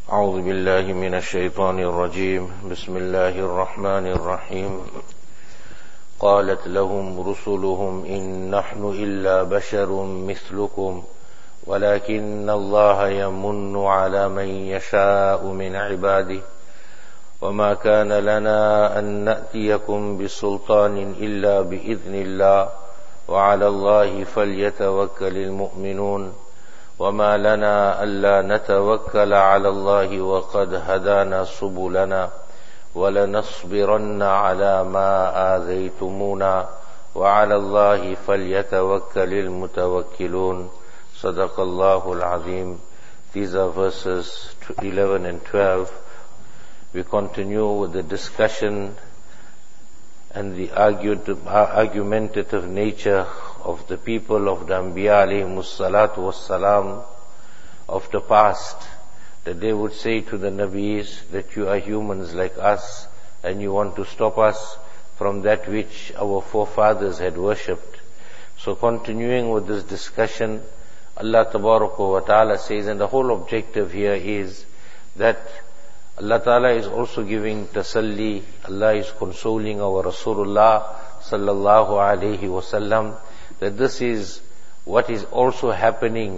أعوذ بالله من الشيطان الرجيم بسم الله الرحمن الرحيم قالت لهم رسلهم إن نحن إلا بشر مثلكم ولكن الله يمن على من يشاء من عباده وما كان لنا أن نأتيكم بسلطان إلا بإذن الله وعلى الله فليتوكل المؤمنون وما لنا ألا نتوكل على الله وقد هدانا سبلنا ولنصبرن على ما آذيتمونا وعلى الله فليتوكل المتوكلون صدق الله العظيم. These are verses 11 and 12. We continue with the discussion and the argumentative nature of the people of the Anbiya alayhimus salatu wassalam of the past, that they would say to the Nabis that you are humans like us and you want to stop us from that which our forefathers had worshipped. So continuing with this discussion, Allah Tabaraka wa Ta'ala says, and the whole objective here is that Allah Ta'ala is also giving tasalli, Allah is consoling our Rasulullah sallallahu alayhi wasallam, that this is what is also happening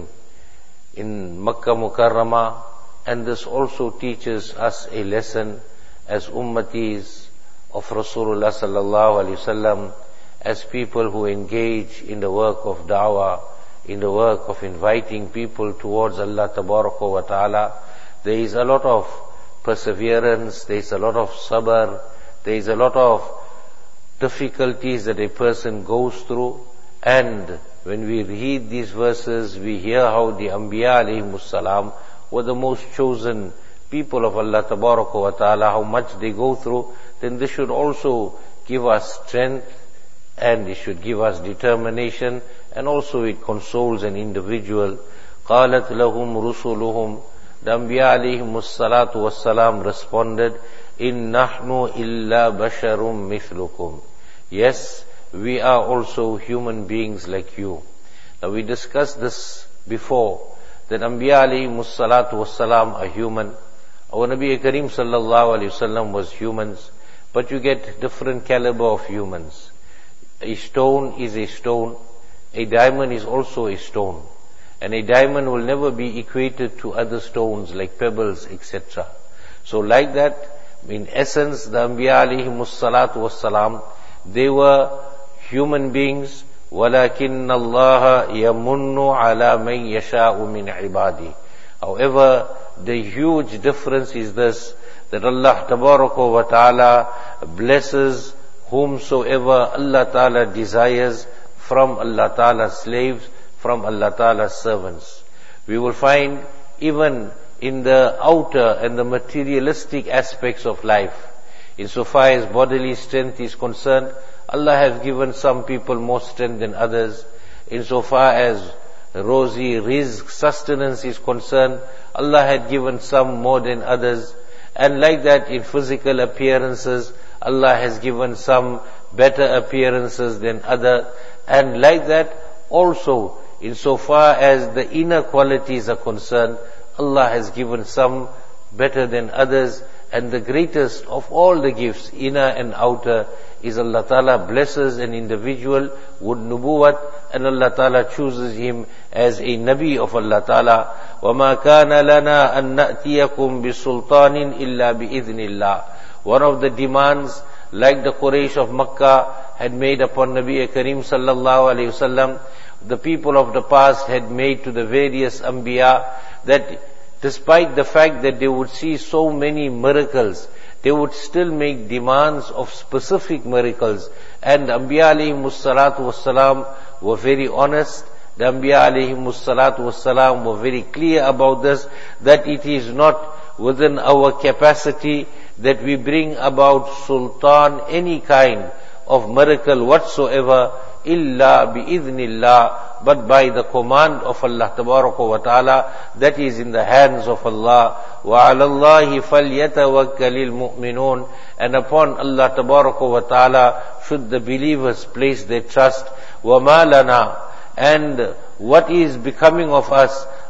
in Makkah Mukarramah, and this also teaches us a lesson as ummatis of Rasulullah sallallahu alayhi wasallam, as people who engage in the work of da'wah, in the work of inviting people towards Allah Tabaraka wa Ta'ala. There is a lot of perseverance, there is a lot of sabr, there is a lot of difficulties that a person goes through. And when we read these verses, we hear how the Anbiya alayhimus salam were the most chosen people of Allah Tabaraka wa Ta'ala, how much they go through, then this should also give us strength, and it should give us determination, and also it consoles an individual. قَالَتْ لَهُمْ رُسُلُهُمْ, the Anbiya alayhimus salatu wassalam responded, إِن نَحْنُ إِلَّا بَشَرٌ مِثْلُكُمْ. Yes, we are also human beings like you. Now we discussed this before, that Anbiya alayhimus salatu wassalam are human. Our Nabi Kareem sallallahu alayhi wasallam was humans, but you get different caliber of humans. A stone is a stone, a diamond is also a stone, and a diamond will never be equated to other stones like pebbles, etc. So like that, in essence, the Anbiya alayhimus salatu wassalam, they were human beings. وَلَكِنَّ اللَّهَ يَمُنُّ عَلَى مَنْ يَشَاءُ مِنْ عِبَادِهِ. However, the huge difference is this, that Allah Tabaraka wa Ta'ala blesses whomsoever Allah Ta'ala desires from Allah Ta'ala's slaves, from Allah Ta'ala's servants. We will find even in the outer and the materialistic aspects of life, insofar as bodily strength is concerned, Allah has given some people more strength than others. Insofar as rosy rizq, sustenance is concerned, Allah had given some more than others. And like that in physical appearances, Allah has given some better appearances than other. And like that also, insofar as the inner qualities are concerned, Allah has given some better than others. And the greatest of all the gifts, inner and outer, is Allah Ta'ala blesses an individual with nubuwat, and Allah Ta'ala chooses him as a Nabi of Allah Ta'ala. وَمَا كَانَ لَنَا أَن نَأْتِيَكُمْ بِسُلْطَانٍ إِلَّا بِإِذْنِ اللَّهِ. One of the demands, like the Quraysh of Makkah had made upon Nabi Kareem sallallahu alayhi wasallam, the people of the past had made to the various Anbiya, that despite the fact that they would see so many miracles, they would still make demands of specific miracles. And the Anbiya alayhimus salatu wassalam were very honest. The Anbiya alayhimus salatu wassalam were very clear about this, that it is not within our capacity that we bring about sultan, any kind of miracle whatsoever, illa bi-idhnillah, but by the command of Allah Tabaraka wa Ta'ala, that is in the hands of Allah. وَعَلَى اللَّهِ فَلْيَتَوَكَّلِ الْمُؤْمِنُونَ. And upon Allah Tabaraka wa Ta'ala should the believers place their trust. وَمَا لَنَا. And what is becoming of us?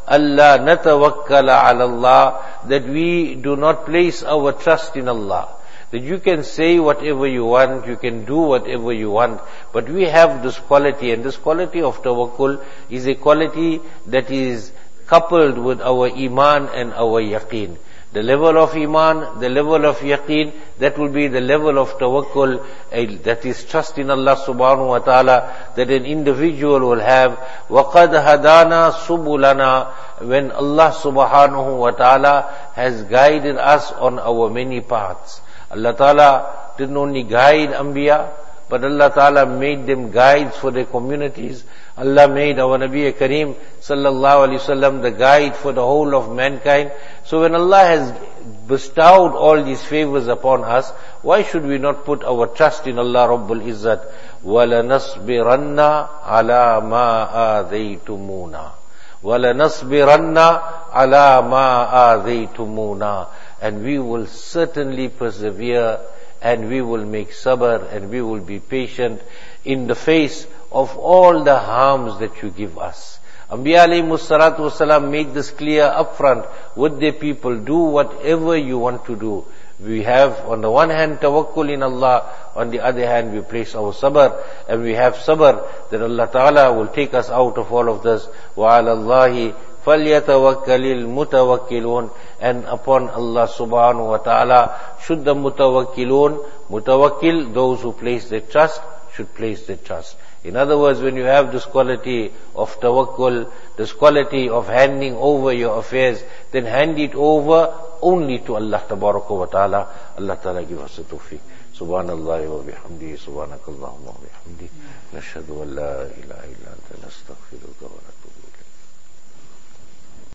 Allah natawakkala ala Allah, that we do not place our trust in Allah. That you can say whatever you want, you can do whatever you want, but we have this quality, and this quality of tawakkul is a quality that is coupled with our iman and our yaqeen. The level of iman, the level of yaqeen, that will be the level of tawakkul, that is trust in Allah subhanahu wa ta'ala, that an individual will have. وَقَدْ هَدَانَا سُبُلَنَا, when Allah subhanahu wa ta'ala has guided us on our many paths. Allah ta'ala didn't only guide Anbiya, but Allah ta'ala made them guides for their communities. Allah made our Nabi Kareem sallallahu alaihi wasallam the guide for the whole of mankind. So when Allah has bestowed all these favors upon us, why should we not put our trust in Allah Rabbul Izzat? وَلَنَصْبِرَنَّ عَلَى مَا آذَيْتُمُونَا وَلَنَصْبِرَنَّ عَلَى مَا آذَيْتُمُونَا, and we will certainly persevere, and we will make sabr, and we will be patient in the face of all the harms that you give us. Anbiya alayhi salatu wasalam made this clear upfront with their people: do whatever you want to do. We have on the one hand tawakkul in Allah, on the other hand we place our sabr, and we have sabr that Allah Ta'ala will take us out of all of this. وَعَلَى اللَّهِ فَلْيَتَوَكَّلِ الْمُتَوَكِّلُونَ, and upon Allah subhanahu wa ta'ala should the mutawakkil, those who place their trust, should place their trust. In other words, when you have this quality of tawakkul, this quality of handing over your affairs, then hand it over only to Allah tabaraka wa ta'ala. Allah ta'ala give us the tawfiq. Subhanallah wa bihamdihi, subhanakallahumma wa bihamdihi, nashhadu an la ilaha illa anta, nastaghfiruka wa natubu.